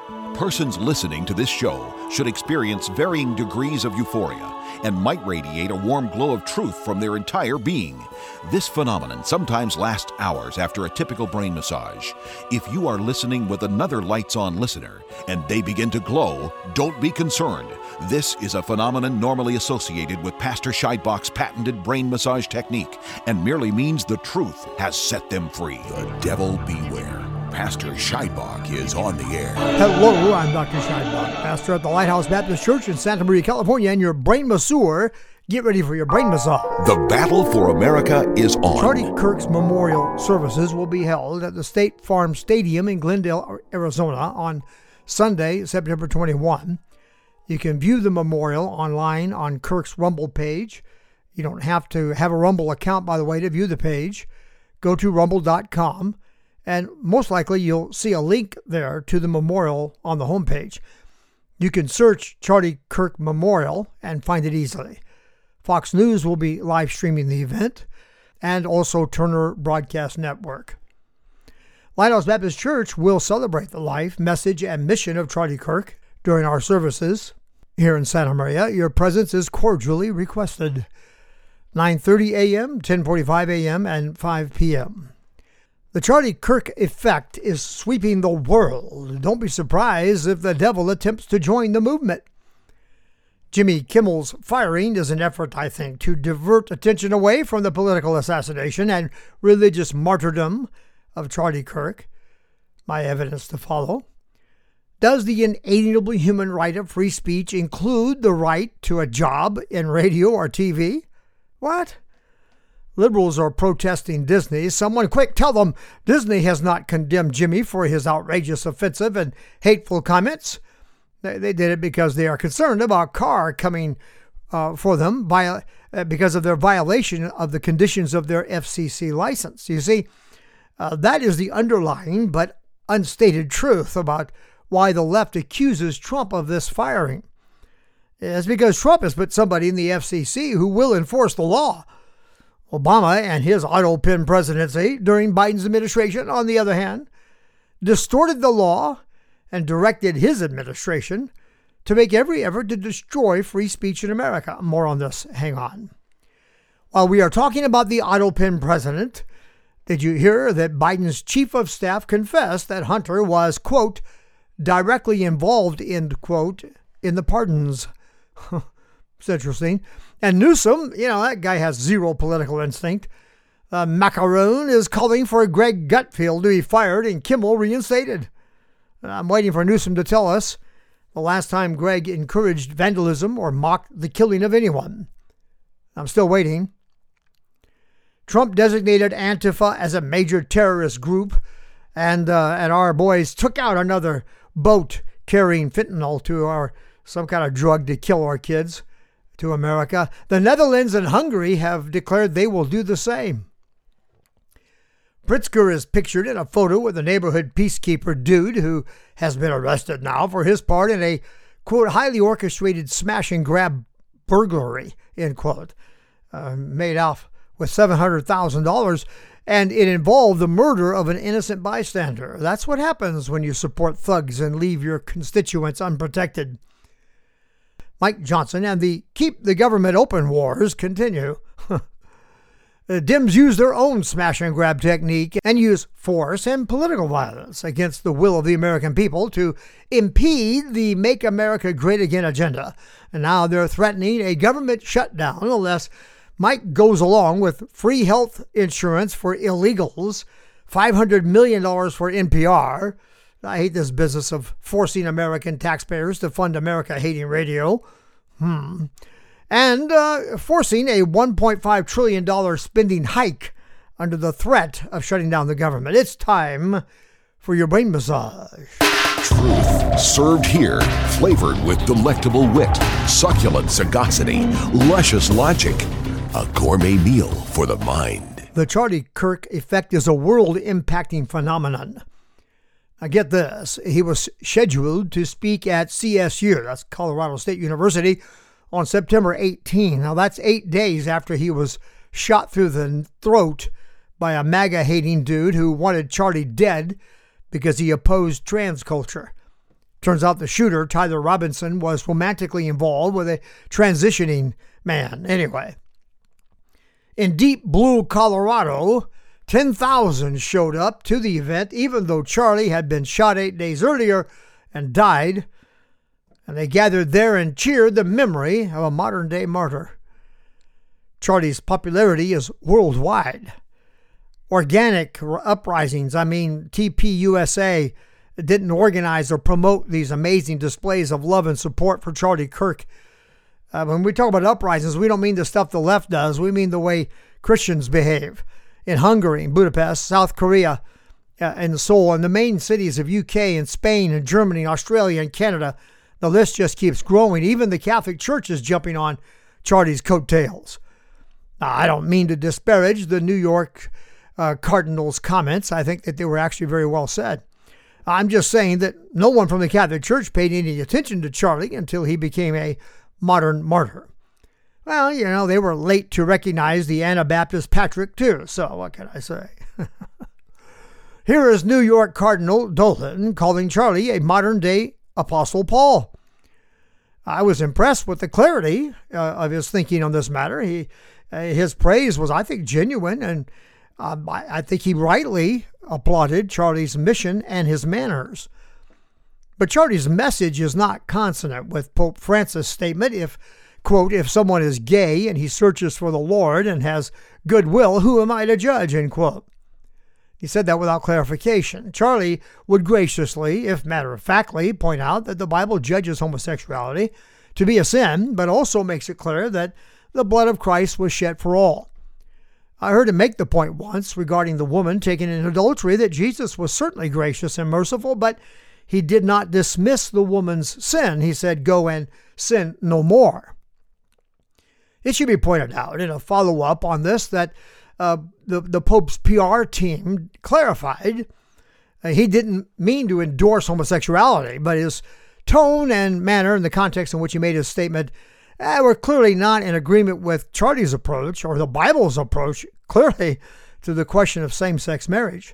Persons listening to this show should experience varying degrees of euphoria and might radiate a warm glow of truth from their entire being. This phenomenon sometimes lasts hours after a typical brain massage. If you are listening with another lights-on listener and they begin to glow, don't be concerned. This is a phenomenon normally associated with Pastor Scheidbach's patented brain massage technique and merely means the truth has set them free. The devil beware. Pastor Scheidbach is on the air. Hello, I'm Dr. Scheidbach, pastor at the Lighthouse Baptist Church in Santa Maria, California, and your brain masseur. Get ready for your brain massage. The battle for America is on. Charlie Kirk's memorial services will be held at the State Farm Stadium in Glendale, Arizona on Sunday, September 21. You can view the memorial online on Kirk's Rumble page. You don't have to have a Rumble account, by the way, to view the page. Go to rumble.com. And most likely you'll see a link there to the memorial on the homepage. You can search Charlie Kirk Memorial and find it easily. Fox News will be live streaming the event, and also Turner Broadcast Network. Lighthouse Baptist Church will celebrate the life, message, and mission of Charlie Kirk during our services here in Santa Maria. Your presence is cordially requested. 9:30 a.m., 10:45 a.m., and 5 p.m. The Charlie Kirk effect is sweeping the world. Don't be surprised if the devil attempts to join the movement. Jimmy Kimmel's firing is an effort, I think, to divert attention away from the political assassination and religious martyrdom of Charlie Kirk. My evidence to follow. Does the inalienable human right of free speech include the right to a job in radio or TV? What? Liberals are protesting Disney. Someone quick tell them Disney has not condemned Jimmy for his outrageous, offensive, and hateful comments. They did it because they are concerned about Carr coming for them because of their violation of the conditions of their FCC license. You see, that is the underlying but unstated truth about why the left accuses Trump of this firing. It's because Trump has put somebody in the FCC who will enforce the law. Obama and his auto-pen presidency during Biden's administration, on the other hand, distorted the law and directed his administration to make every effort to destroy free speech in America. More on this. Hang on. While we are talking about the auto-pen president, did you hear that Biden's chief of staff confessed that Hunter was, quote, directly involved, end quote, in the pardons? It's interesting. And Newsom, that guy has zero political instinct. Macaroon is calling for Greg Gutfeld to be fired and Kimmel reinstated. I'm waiting for Newsom to tell us the last time Greg encouraged vandalism or mocked the killing of anyone. I'm still waiting. Trump designated Antifa as a major terrorist group, and our boys took out another boat carrying fentanyl to some kind of drug to kill our kids. To America. The Netherlands and Hungary have declared they will do the same. Pritzker is pictured in a photo with a neighborhood peacekeeper dude who has been arrested now for his part in a, quote, highly orchestrated smash and grab burglary, end quote, made off with $700,000, and it involved the murder of an innocent bystander. That's what happens when you support thugs and leave your constituents unprotected. Mike Johnson and the Keep the Government Open wars continue. Dems use their own smash and grab technique and use force and political violence against the will of the American people to impede the Make America Great Again agenda. And now they're threatening a government shutdown unless Mike goes along with free health insurance for illegals, $500 million for NPR. I hate this business of forcing American taxpayers to fund America-hating radio. And forcing a $1.5 trillion spending hike under the threat of shutting down the government. It's time for your brain massage. Truth served here, flavored with delectable wit, succulent sagacity, luscious logic. A gourmet meal for the mind. The Charlie Kirk effect is a world-impacting phenomenon. Now get this, he was scheduled to speak at CSU, that's Colorado State University, on September 18. Now that's 8 days after he was shot through the throat by a MAGA-hating dude who wanted Charlie dead because he opposed trans culture. Turns out the shooter, Tyler Robinson, was romantically involved with a transitioning man. Anyway, in deep blue Colorado, 10,000 showed up to the event, even though Charlie had been shot 8 days earlier and died. And they gathered there and cheered the memory of a modern-day martyr. Charlie's popularity is worldwide. Organic uprisings, TPUSA, didn't organize or promote these amazing displays of love and support for Charlie Kirk. When we talk about uprisings, we don't mean the stuff the left does. We mean the way Christians behave. In Hungary, in Budapest, South Korea, and Seoul, and the main cities of UK and Spain and Germany, Australia and Canada, the list just keeps growing. Even the Catholic Church is jumping on Charlie's coattails. Now, I don't mean to disparage the New York Cardinals' comments. I think that they were actually very well said. I'm just saying that no one from the Catholic Church paid any attention to Charlie until he became a modern martyr. Well, they were late to recognize the Anabaptist Patrick, too, so what can I say? Here is New York Cardinal Dolan calling Charlie a modern-day Apostle Paul. I was impressed with the clarity of his thinking on this matter. His praise was, I think, genuine, and I think he rightly applauded Charlie's mission and his manners. But Charlie's message is not consonant with Pope Francis' statement, quote, if someone is gay and he searches for the Lord and has goodwill, who am I to judge, end quote. He said that without clarification. Charlie would graciously, if matter-of-factly, point out that the Bible judges homosexuality to be a sin, but also makes it clear that the blood of Christ was shed for all. I heard him make the point once regarding the woman taken in adultery that Jesus was certainly gracious and merciful, but he did not dismiss the woman's sin. He said, go and sin no more. It should be pointed out in a follow-up on this that the Pope's PR team clarified he didn't mean to endorse homosexuality, but his tone and manner in the context in which he made his statement were clearly not in agreement with Charlie's approach or the Bible's approach, clearly, to the question of same-sex marriage.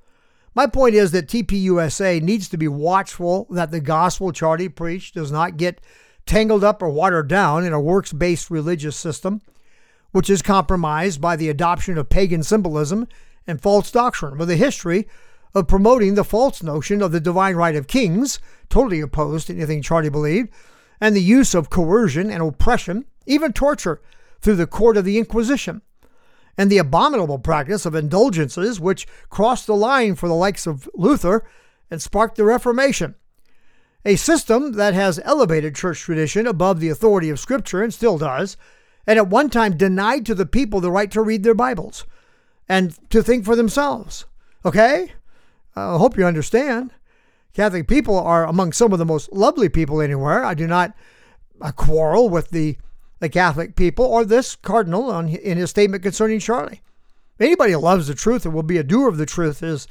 My point is that TPUSA needs to be watchful that the gospel Charlie preached does not get tangled up or watered down in a works-based religious system, which is compromised by the adoption of pagan symbolism and false doctrine, with a history of promoting the false notion of the divine right of kings, totally opposed to anything Charlie believed, and the use of coercion and oppression, even torture, through the court of the Inquisition, and the abominable practice of indulgences which crossed the line for the likes of Luther and sparked the Reformation. A system that has elevated church tradition above the authority of Scripture and still does, and at one time denied to the people the right to read their Bibles and to think for themselves. Okay? I hope you understand. Catholic people are among some of the most lovely people anywhere. I do not quarrel with the Catholic people or this cardinal in his statement concerning Charlie. Anybody who loves the truth and will be a doer of the truth is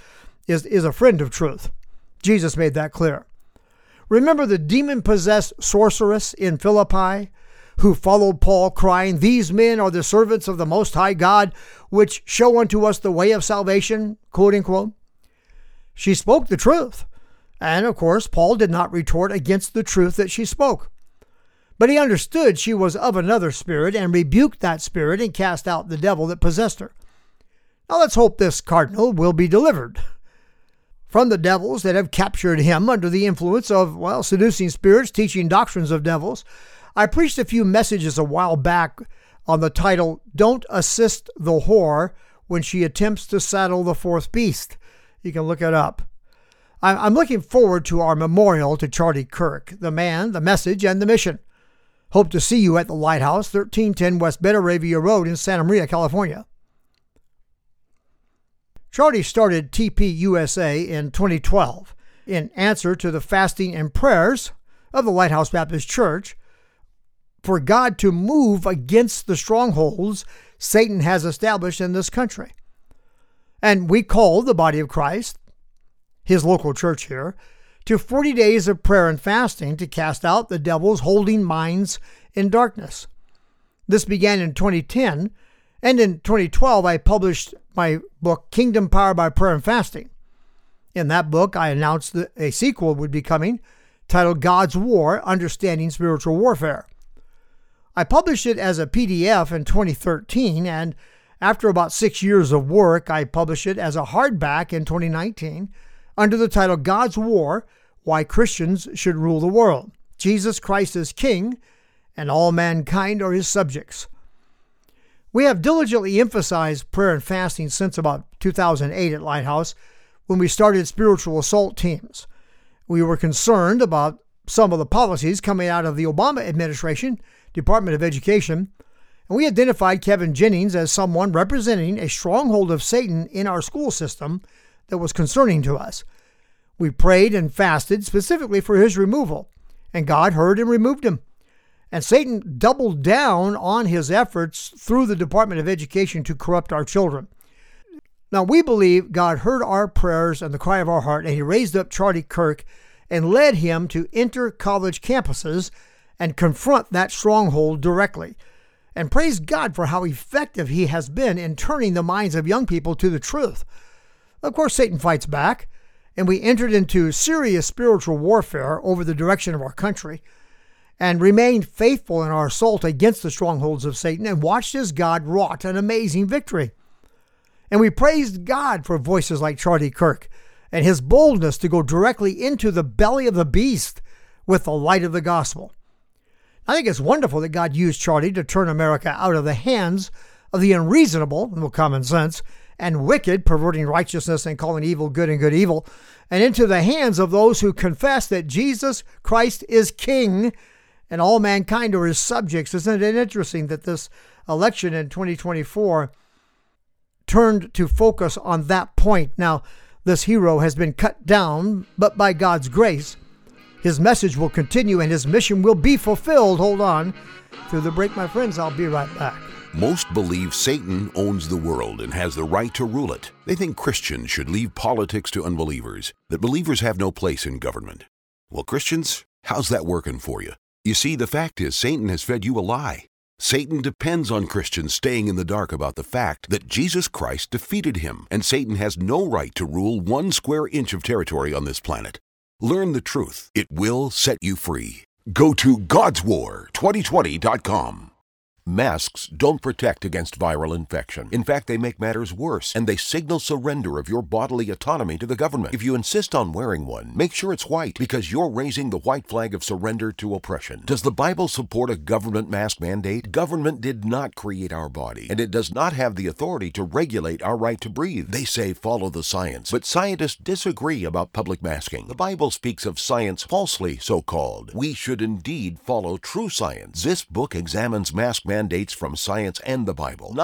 a friend of truth. Jesus made that clear. Remember the demon-possessed sorceress in Philippi who followed Paul, crying, these men are the servants of the Most High God, which show unto us the way of salvation, quote unquote. She spoke the truth. And, of course, Paul did not retort against the truth that she spoke. But he understood she was of another spirit and rebuked that spirit and cast out the devil that possessed her. Now let's hope this cardinal will be delivered from the devils that have captured him under the influence of, seducing spirits, teaching doctrines of devils. I preached a few messages a while back on the title, Don't Assist the Whore When She Attempts to Saddle the Fourth Beast. You can look it up. I'm looking forward to our memorial to Charlie Kirk, the man, the message, and the mission. Hope to see you at the Lighthouse, 1310 West Betaravia Road in Santa Maria, California. Charlie started TPUSA in 2012 in answer to the fasting and prayers of the Lighthouse Baptist Church for God to move against the strongholds Satan has established in this country. And we called the body of Christ, his local church here, to 40 days of prayer and fasting to cast out the devils holding minds in darkness. This began in 2010, and in 2012 I published my book, Kingdom Power by Prayer and Fasting. In that book, I announced that a sequel would be coming titled God's War, Understanding Spiritual Warfare. I published it as a PDF in 2013, and after about 6 years of work, I published it as a hardback in 2019 under the title God's War, Why Christians Should Rule the World. Jesus Christ is King, and all mankind are his subjects. We have diligently emphasized prayer and fasting since about 2008 at Lighthouse when we started spiritual assault teams. We were concerned about some of the policies coming out of the Obama administration, Department of Education, and we identified Kevin Jennings as someone representing a stronghold of Satan in our school system that was concerning to us. We prayed and fasted specifically for his removal, and God heard and removed him. And Satan doubled down on his efforts through the Department of Education to corrupt our children. Now, we believe God heard our prayers and the cry of our heart, and he raised up Charlie Kirk and led him to enter college campuses and confront that stronghold directly. And praise God for how effective he has been in turning the minds of young people to the truth. Of course, Satan fights back, and we entered into serious spiritual warfare over the direction of our country and remained faithful in our assault against the strongholds of Satan and watched as God wrought an amazing victory. And we praised God for voices like Charlie Kirk and his boldness to go directly into the belly of the beast with the light of the gospel. I think it's wonderful that God used Charlie to turn America out of the hands of the unreasonable, no common sense, and wicked, perverting righteousness and calling evil good and good evil, and into the hands of those who confess that Jesus Christ is King and all mankind are his subjects. Isn't it interesting that this election in 2024 turned to focus on that point? Now, this hero has been cut down, but by God's grace, his message will continue and his mission will be fulfilled. Hold on. Through the break, my friends, I'll be right back. Most believe Satan owns the world and has the right to rule it. They think Christians should leave politics to unbelievers, that believers have no place in government. Well, Christians, how's that working for you? You see, the fact is Satan has fed you a lie. Satan depends on Christians staying in the dark about the fact that Jesus Christ defeated him, and Satan has no right to rule 1 square inch of territory on this planet. Learn the truth. It will set you free. Go to God'sWar2020.com. Masks don't protect against viral infection. In fact, they make matters worse, and they signal surrender of your bodily autonomy to the government. If you insist on wearing one, make sure it's white, because you're raising the white flag of surrender to oppression. Does the Bible support a government mask mandate? Government did not create our body, and it does not have the authority to regulate our right to breathe. They say follow the science, but scientists disagree about public masking. The Bible speaks of science falsely so-called. We should indeed follow true science. This book examines mask mandates from science and the Bible.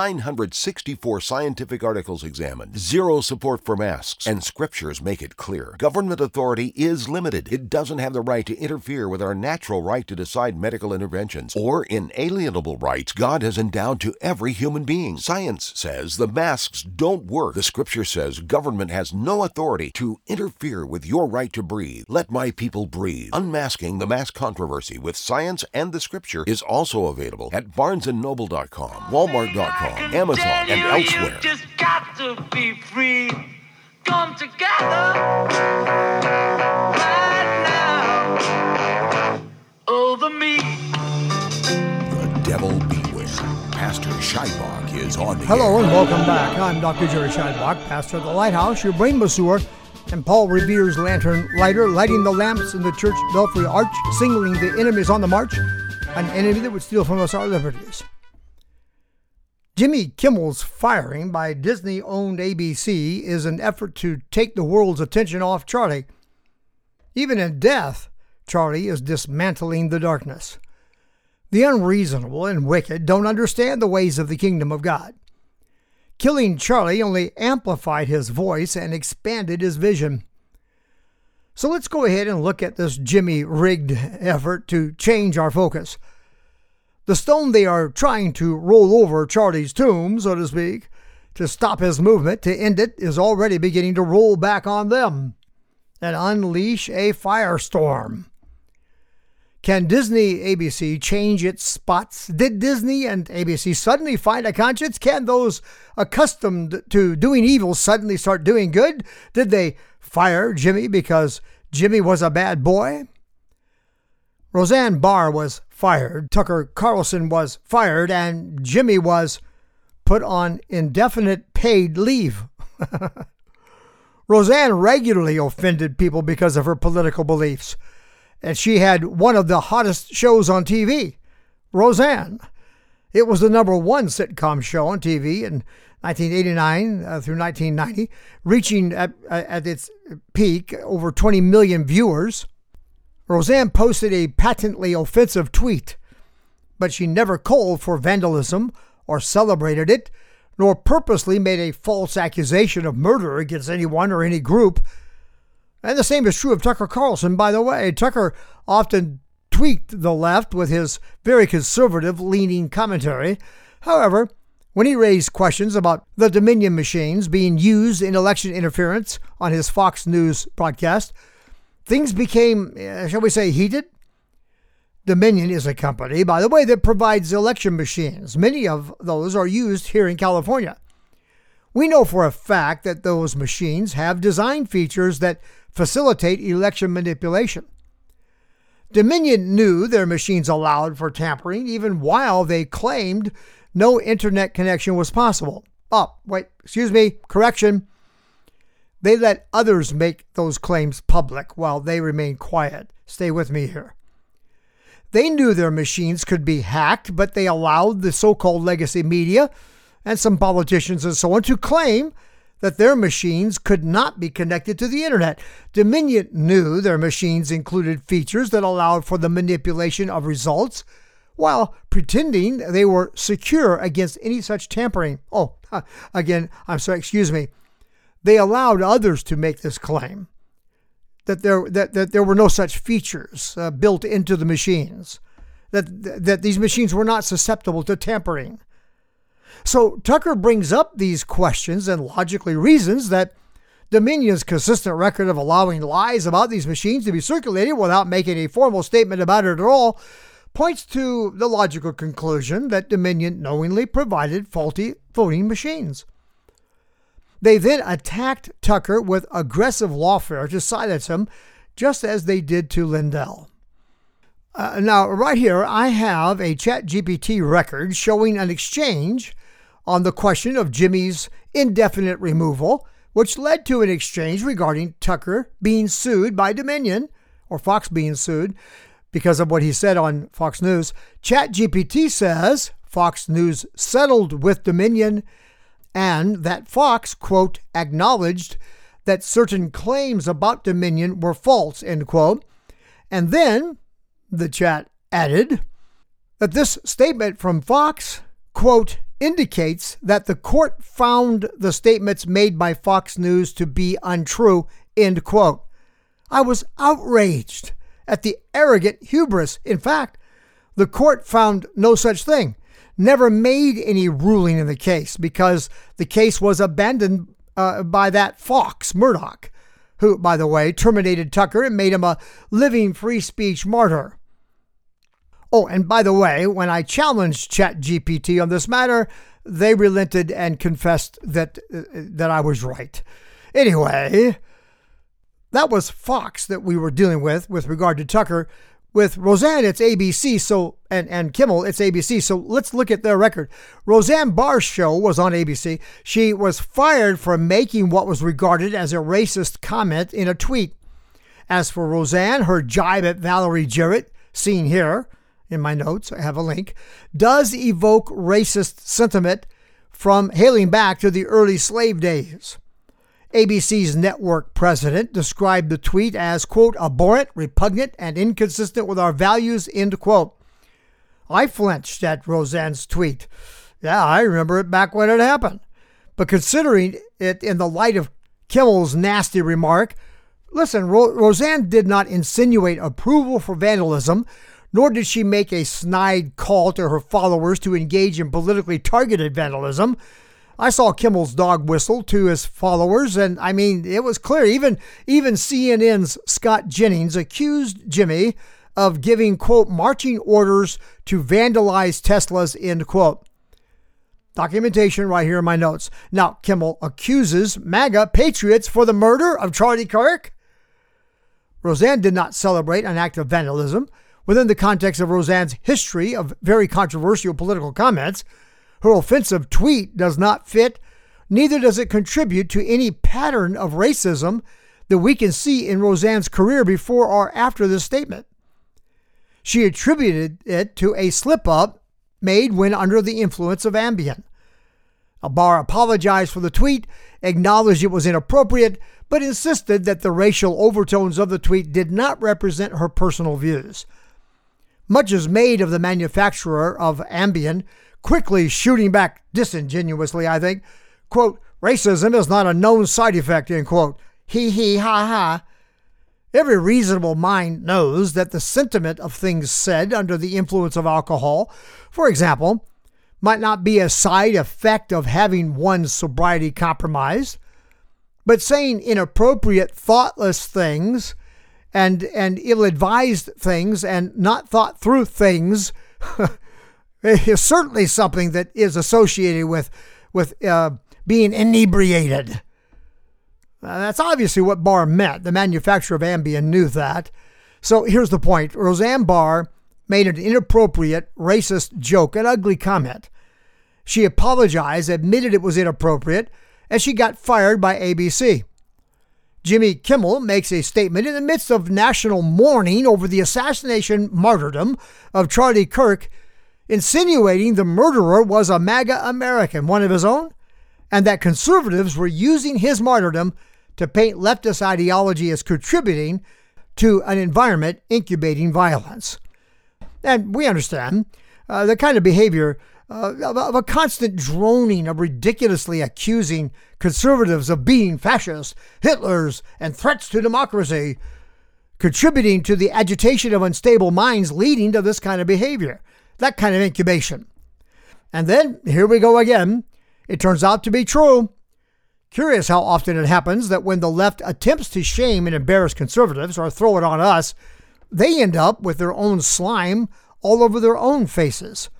964 scientific articles examined. 0 support for masks. And scriptures make it clear. Government authority is limited. It doesn't have the right to interfere with our natural right to decide medical interventions or inalienable rights God has endowed to every human being. Science says the masks don't work. The scripture says government has no authority to interfere with your right to breathe. Let my people breathe. Unmasking the Mask Controversy with Science and the Scripture is also available at BarnesandNoble.com, Walmart.com, Amazon, and elsewhere. You just got to be free. Come together right now over me. The devil beware. Pastor Scheibach is on the Hello air. and welcome back. I'm Dr. Jerry Scheibach, pastor of the Lighthouse, your brain masseur, and Paul Revere's lantern lighter, lighting the lamps in the church belfry arch, signaling the enemies on the march, an enemy that would steal from us our liberties. Jimmy Kimmel's firing by Disney-owned ABC is an effort to take the world's attention off Charlie. Even in death, Charlie is dismantling the darkness. The unreasonable and wicked don't understand the ways of the kingdom of God. Killing Charlie only amplified his voice and expanded his vision. So let's go ahead and look at this Jimmy-rigged effort to change our focus. The stone they are trying to roll over Charlie's tomb, so to speak, to stop his movement, to end it, is already beginning to roll back on them and unleash a firestorm. Can Disney ABC change its spots? Did Disney and ABC suddenly find a conscience? Can those accustomed to doing evil suddenly start doing good? Did they fire Jimmy because Jimmy was a bad boy? Roseanne Barr was fired, Tucker Carlson was fired, and Jimmy was put on indefinite paid leave. Roseanne regularly offended people because of her political beliefs, and she had one of the hottest shows on TV, Roseanne. It was the number one sitcom show on TV in 1989 through 1990, reaching at its peak over 20 million viewers. Roseanne posted a patently offensive tweet, but she never called for vandalism or celebrated it, nor purposely made a false accusation of murder against anyone or any group. And the same is true of Tucker Carlson, by the way. Tucker often tweaked the left with his very conservative-leaning commentary. However, when he raised questions about the Dominion machines being used in election interference on his Fox News broadcast, things became, shall we say, heated. Dominion is a company, by the way, that provides election machines. Many of those are used here in California. We know for a fact that those machines have design features that facilitate election manipulation. Dominion knew their machines allowed for tampering even while they claimed no internet connection was possible. Correction. They let others make those claims public while they remain quiet. Stay with me here. They knew their machines could be hacked, but they allowed the so-called legacy media and some politicians and so on to claim that their machines could not be connected to the internet. Dominion knew their machines included features that allowed for the manipulation of results while pretending they were secure against any such tampering. They allowed others to make this claim that there were no such features built into the machines, that these machines were not susceptible to tampering. So Tucker brings up these questions and logically reasons that Dominion's consistent record of allowing lies about these machines to be circulated without making a formal statement about it at all points to the logical conclusion that Dominion knowingly provided faulty voting machines. They then attacked Tucker with aggressive lawfare to silence him, just as they did to Lindell. Now, right here, I have a ChatGPT record showing an exchange on the question of Jimmy's indefinite removal, which led to an exchange regarding Tucker being sued by Dominion, or Fox being sued, because of what he said on Fox News. ChatGPT says Fox News settled with Dominion and that Fox, quote, acknowledged that certain claims about Dominion were false, end quote. And then the chat added that this statement from Fox, quote, indicates that the court found the statements made by Fox News to be untrue, end quote. I was outraged at the arrogant hubris. In fact, the court found no such thing, never made any ruling in the case because the case was abandoned by that Fox, Murdoch, who, by the way, terminated Tucker and made him a living free speech martyr. Oh, and by the way, when I challenged ChatGPT on this matter, they relented and confessed that I was right. Anyway, that was Fox that we were dealing with regard to Tucker. With Roseanne, it's ABC, and Kimmel, it's ABC. So let's look at their record. Roseanne Barr's show was on ABC. She was fired for making what was regarded as a racist comment in a tweet. As for Roseanne, her jibe at Valerie Jarrett, seen here in my notes, I have a link, does evoke racist sentiment from hailing back to the early slave days. ABC's network president described the tweet as, quote, abhorrent, repugnant, and inconsistent with our values, end quote. I flinched at Roseanne's tweet. Yeah, I remember it back when it happened. But considering it in the light of Kimmel's nasty remark, listen, Roseanne did not insinuate approval for vandalism, nor did she make a snide call to her followers to engage in politically targeted vandalism. I saw Kimmel's dog whistle to his followers, and I mean, it was clear. Even CNN's Scott Jennings accused Jimmy of giving, quote, marching orders to vandalize Teslas, end quote. Documentation right here in my notes. Now, Kimmel accuses MAGA patriots for the murder of Charlie Kirk. Roseanne did not celebrate an act of vandalism Within the context of Roseanne's history of very controversial political comments, her offensive tweet does not fit, neither does it contribute to any pattern of racism that we can see in Roseanne's career before or after this statement. She attributed it to a slip-up made when under the influence of Ambien. Barr apologized for the tweet, acknowledged it was inappropriate, but insisted that the racial overtones of the tweet did not represent her personal views. Much is made of the manufacturer of Ambien, quickly shooting back disingenuously, I think, quote, "Racism is not a known side effect," end quote. Hee hee ha ha. Every reasonable mind knows that the sentiment of things said under the influence of alcohol, for example, might not be a side effect of having one's sobriety compromised, but saying inappropriate, thoughtless things and ill-advised things and not thought through things is certainly something that is associated with being inebriated. That's obviously what Barr meant. The manufacturer of Ambien knew that. So here's the point. Roseanne Barr made an inappropriate, racist joke, an ugly comment. She apologized, admitted it was inappropriate, and she got fired by ABC. Jimmy Kimmel makes a statement in the midst of national mourning over the assassination martyrdom of Charlie Kirk, insinuating the murderer was a MAGA American, one of his own, and that conservatives were using his martyrdom to paint leftist ideology as contributing to an environment incubating violence. And we understand the kind of behavior of a constant droning of ridiculously accusing conservatives of being fascists, Hitlers, and threats to democracy, contributing to the agitation of unstable minds leading to this kind of behavior, that kind of incubation. And then, here we go again. It turns out to be true. Curious how often it happens that when the left attempts to shame and embarrass conservatives or throw it on us, they end up with their own slime all over their own faces.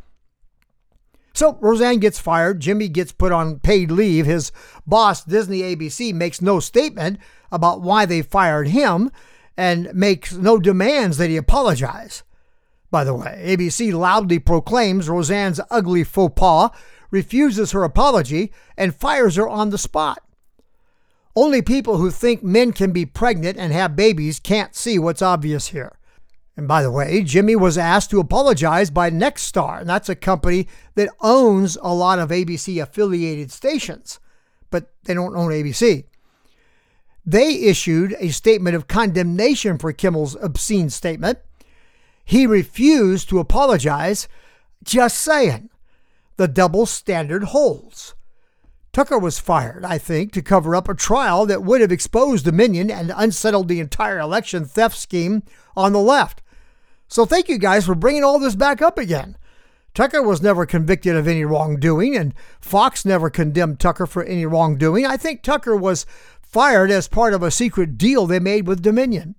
So Roseanne gets fired. Jimmy gets put on paid leave. His boss, Disney ABC, makes no statement about why they fired him and makes no demands that he apologize. By the way, ABC loudly proclaims Roseanne's ugly faux pas, refuses her apology, and fires her on the spot. Only people who think men can be pregnant and have babies can't see what's obvious here. And by the way, Jimmy was asked to apologize by Nexstar, and that's a company that owns a lot of ABC-affiliated stations, but they don't own ABC. They issued a statement of condemnation for Kimmel's obscene statement. He refused to apologize. Just saying. The double standard holds. Tucker was fired, I think, to cover up a trial that would have exposed Dominion and unsettled the entire election theft scheme on the left. So thank you guys for bringing all this back up again. Tucker was never convicted of any wrongdoing, and Fox never condemned Tucker for any wrongdoing. I think Tucker was fired as part of a secret deal they made with Dominion.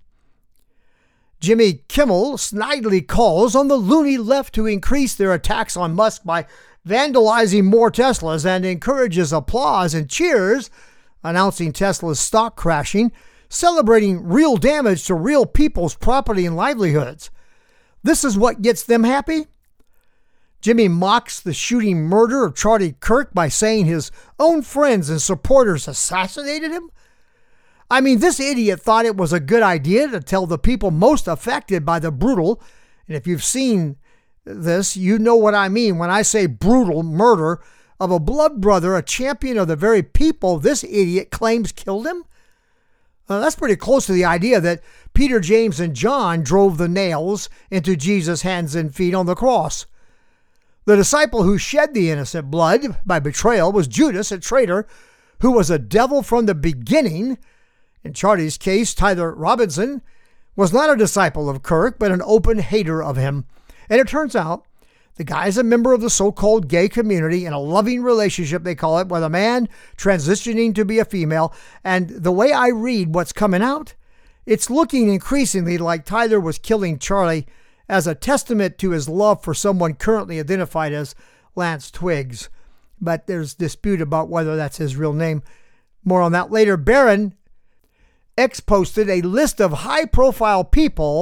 Jimmy Kimmel snidely calls on the loony left to increase their attacks on Musk by vandalizing more Teslas and encourages applause and cheers, announcing Tesla's stock crashing, celebrating real damage to real people's property and livelihoods. This is what gets them happy? Jimmy mocks the shooting murder of Charlie Kirk by saying his own friends and supporters assassinated him? I mean, this idiot thought it was a good idea to tell the people most affected by the brutal, and if you've seen this, you know what I mean when I say brutal murder of a blood brother, a champion of the very people this idiot claims killed him. That's pretty close to the idea that Peter, James, and John drove the nails into Jesus' hands and feet on the cross. The disciple who shed the innocent blood by betrayal was Judas, a traitor, who was a devil from the beginning. In Charlie's case, Tyler Robinson was not a disciple of Kirk, but an open hater of him. And it turns out the guy's a member of the so-called gay community in a loving relationship, they call it, with a man transitioning to be a female. And the way I read what's coming out, it's looking increasingly like Tyler was killing Charlie as a testament to his love for someone currently identified as Lance Twiggs. But there's dispute about whether that's his real name. More on that later. Barron X posted a list of high-profile people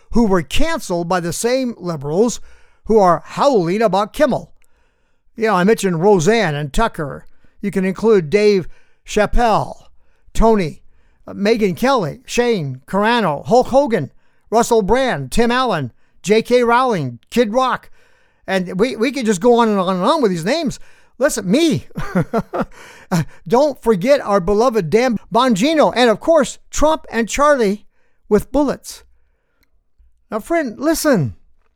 who were canceled by the same liberals who are howling about Kimmel. I mentioned Roseanne and Tucker. You can include Dave Chappelle, Tony, Megyn Kelly, Shane Carano, Hulk Hogan, Russell Brand, Tim Allen, J.K. Rowling, Kid Rock. And we could just go on and on and on with these names. Listen, me. Don't forget our beloved Dan Bongino. And, of course, Trump and Charlie with bullets. Now, friend, listen.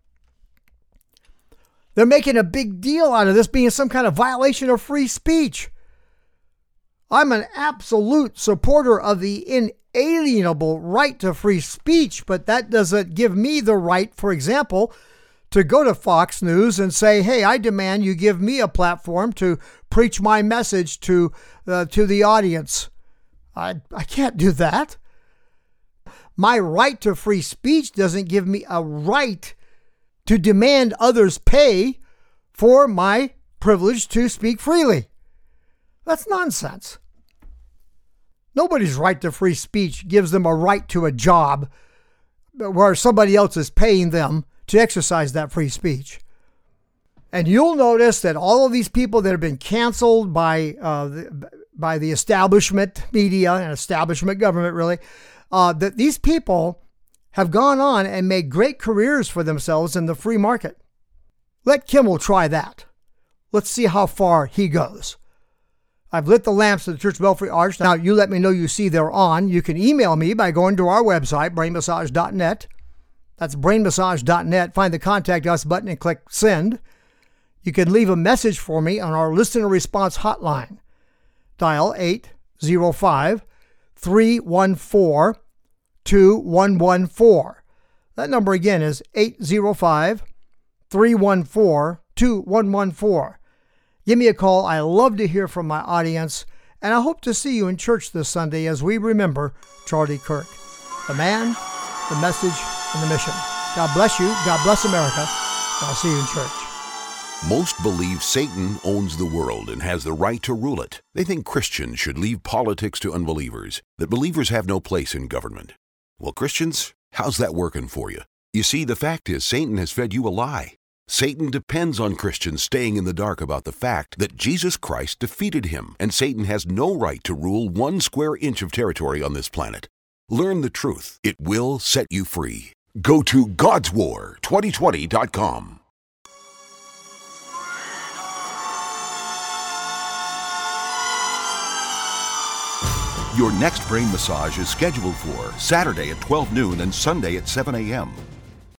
They're making a big deal out of this being some kind of violation of free speech. I'm an absolute supporter of the inalienable right to free speech, but that doesn't give me the right, for example, to go to Fox News and say, hey, I demand you give me a platform to preach my message to the audience. I can't do that. My right to free speech doesn't give me a right to demand others pay for my privilege to speak freely. That's nonsense. Nobody's right to free speech gives them a right to a job where somebody else is paying them to exercise that free speech. And you'll notice that all of these people that have been canceled by the establishment media and establishment government, really, that these people have gone on and made great careers for themselves in the free market. Let Kimmel try that. Let's see how far he goes. I've lit the lamps of the Church Belfry Arch. Now, you let me know you see they're on. You can email me by going to our website, brainmassage.net. That's brainmassage.net. Find the Contact Us button and click Send. You can leave a message for me on our listener response hotline. Dial 805-314-2114. That number again is 805-314-2114. Give me a call. I love to hear from my audience, and I hope to see you in church this Sunday as we remember Charlie Kirk, the man, the message, and the mission. God bless you. God bless America. I'll see you in church. Most believe Satan owns the world and has the right to rule it. They think Christians should leave politics to unbelievers, that believers have no place in government. Well, Christians, how's that working for you? You see, the fact is Satan has fed you a lie. Satan depends on Christians staying in the dark about the fact that Jesus Christ defeated him, and Satan has no right to rule 1 square inch of territory on this planet. Learn the truth. It will set you free. Go to God'sWar2020.com. Your next brain massage is scheduled for Saturday at 12 noon and Sunday at 7 a.m.